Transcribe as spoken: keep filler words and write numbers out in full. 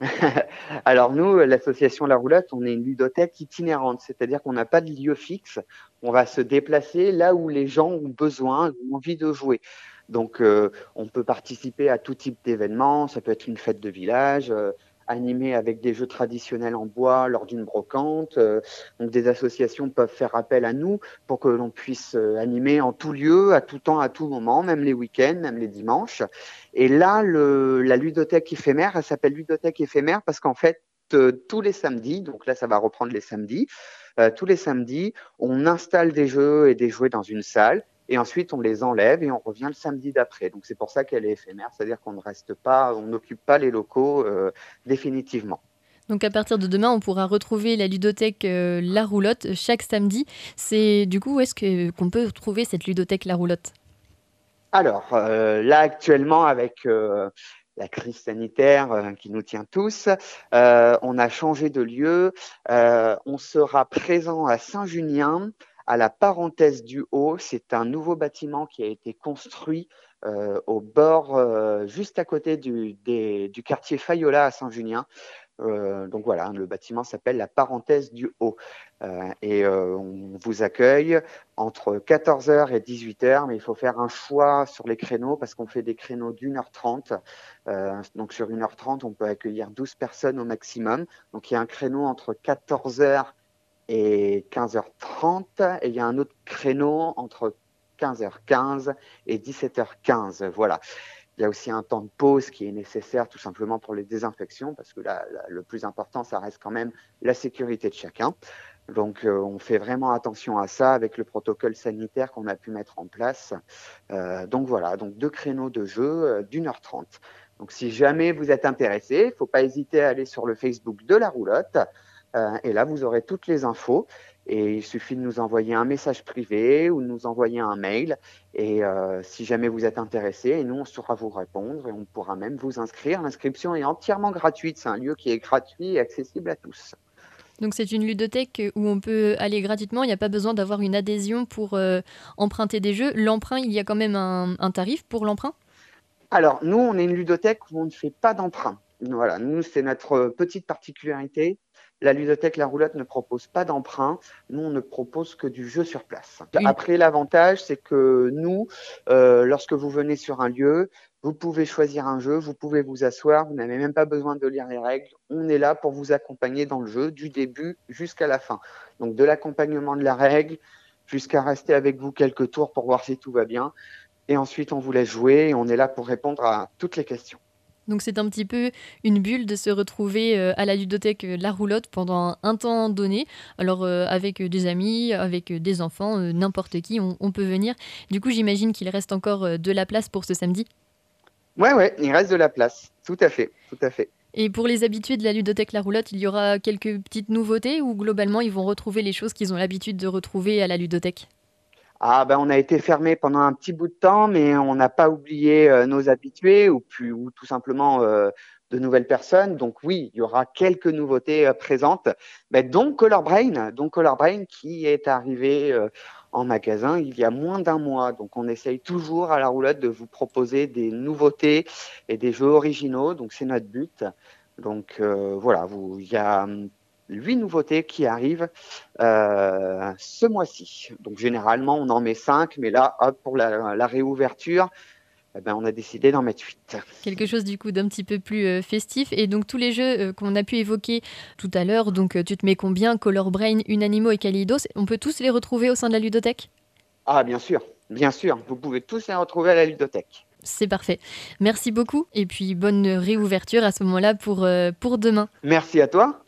Alors nous, l'association La Roulotte, on est une ludothèque itinérante, c'est-à-dire qu'on n'a pas de lieu fixe. On va se déplacer là où les gens ont besoin, ont envie de jouer. Donc, euh, on peut participer à tout type d'événements. Ça peut être une fête de village, euh, animée avec des jeux traditionnels en bois lors d'une brocante. Euh, donc, des associations peuvent faire appel à nous pour que l'on puisse euh, animer en tout lieu, à tout temps, à tout moment, même les week-ends, même les dimanches. Et là, le, la ludothèque éphémère, elle s'appelle ludothèque éphémère parce qu'en fait, euh, tous les samedis, donc là, ça va reprendre les samedis, euh, tous les samedis, on installe des jeux et des jouets dans une salle et ensuite on les enlève et on revient le samedi d'après. Donc c'est pour ça qu'elle est éphémère, c'est-à-dire qu'on ne reste pas, on n'occupe pas les locaux euh, définitivement. Donc à partir de demain, on pourra retrouver la ludothèque euh, La Roulotte chaque samedi. C'est du coup où est-ce que, qu'on peut trouver cette ludothèque La Roulotte? Alors euh, là actuellement avec euh, la crise sanitaire euh, qui nous tient tous, euh, on a changé de lieu. Euh, on sera présent à Saint-Junien, à la Parenthèse du Haut. C'est un nouveau bâtiment qui a été construit euh, au bord, euh, juste à côté du, des- du quartier Fayola à Saint-Junien. Euh, donc voilà, le bâtiment s'appelle la Parenthèse du Haut. Euh, et euh, on vous accueille entre quatorze heures et dix-huit heures, mais il faut faire un choix sur les créneaux parce qu'on fait des créneaux d'une heure trente. Euh, donc sur une heure trente, on peut accueillir douze personnes au maximum. Donc il y a un créneau entre quatorze heures et quinze heures trente et il y a un autre créneau entre quinze heures quinze et dix-sept heures quinze. Voilà. Il y a aussi un temps de pause qui est nécessaire tout simplement pour les désinfections, parce que là, là, le plus important, ça reste quand même la sécurité de chacun. Donc, euh, on fait vraiment attention à ça avec le protocole sanitaire qu'on a pu mettre en place. Euh, donc voilà, donc deux créneaux de jeu euh, d'une heure trente. Donc, si jamais vous êtes intéressé, il ne faut pas hésiter à aller sur le Facebook de la Roulotte. Euh, et là, vous aurez toutes les infos. Et il suffit de nous envoyer un message privé ou de nous envoyer un mail. Et euh, si jamais vous êtes intéressé, et nous, on saura vous répondre et on pourra même vous inscrire. L'inscription est entièrement gratuite. C'est un lieu qui est gratuit et accessible à tous. Donc c'est une ludothèque où on peut aller gratuitement, il n'y a pas besoin d'avoir une adhésion pour euh, emprunter des jeux. L'emprunt, il y a quand même un, un tarif pour l'emprunt? Alors, nous, on est une ludothèque où on ne fait pas d'emprunt. Voilà, nous, c'est notre petite particularité. La ludothèque La Roulotte ne propose pas d'emprunt. Nous, on ne propose que du jeu sur place. Une... Après, l'avantage, c'est que nous, euh, lorsque vous venez sur un lieu, vous pouvez choisir un jeu, vous pouvez vous asseoir, vous n'avez même pas besoin de lire les règles. On est là pour vous accompagner dans le jeu, du début jusqu'à la fin. Donc, de l'accompagnement de la règle jusqu'à rester avec vous quelques tours pour voir si tout va bien. Et ensuite, on vous laisse jouer et on est là pour répondre à toutes les questions. Donc c'est un petit peu une bulle de se retrouver euh, à la ludothèque euh, La Roulotte pendant un temps donné. Alors euh, avec des amis, avec des enfants, euh, n'importe qui, on, on peut venir. Du coup, j'imagine qu'il reste encore euh, de la place pour ce samedi. Ouais, ouais, il reste de la place. Tout à fait, tout à fait. Et pour les habitués de la ludothèque La Roulotte, il y aura quelques petites nouveautés ou globalement ils vont retrouver les choses qu'ils ont l'habitude de retrouver à la ludothèque? Ah ben, on a été fermé pendant un petit bout de temps, mais on n'a pas oublié euh, nos habitués ou, puis, ou tout simplement euh, de nouvelles personnes. Donc oui, il y aura quelques nouveautés euh, présentes, ben, dont Color Brain, dont Color Brain qui est arrivé euh, en magasin il y a moins d'un mois. Donc on essaye toujours à la roulotte de vous proposer des nouveautés et des jeux originaux. Donc c'est notre but. Donc euh, voilà, vous, il y a hum, huit nouveautés qui arrivent euh, ce mois-ci. Donc généralement, on en met cinq, mais là, hop, pour la, la réouverture, eh ben, on a décidé d'en mettre huit. Quelque chose du coup d'un petit peu plus euh, festif. Et donc tous les jeux euh, qu'on a pu évoquer tout à l'heure, donc euh, tu te mets combien, Color Brain, Unanimo et Kaleidos, on peut tous les retrouver au sein de la ludothèque? Ah, bien sûr, bien sûr, vous pouvez tous les retrouver à la ludothèque. C'est parfait. Merci beaucoup et puis bonne réouverture à ce moment-là pour, euh, pour demain. Merci à toi.